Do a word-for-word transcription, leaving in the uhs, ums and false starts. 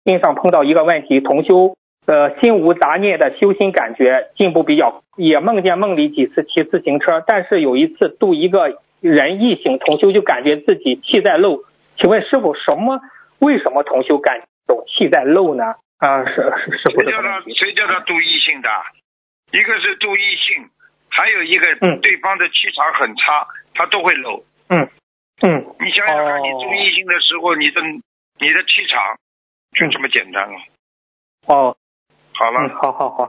经常碰到一个问题，同修呃心无杂念的修心感觉进步比较，也梦见梦里几次骑自行车，但是有一次度一个人异性同修就感觉自己气在漏，请问师傅什么为什么同修感有气在漏呢？啊，是是师傅谁叫他谁叫他度异性的？一个是度异性，还有一个对方的气场很差，他都会漏。 嗯嗯， 你想想看， 哦、 你度异性的时候，你的你的气场就这么简单了。 哦， 好了， 嗯，好好好。